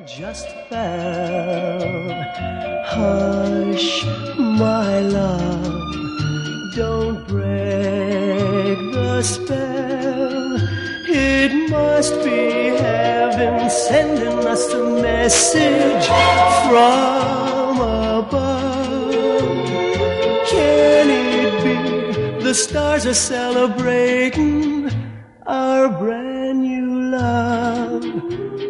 just fell. Hush, my love, don't break the spell. It must be heaven sending us a message from above. Can it be the stars are celebrating our brand new love?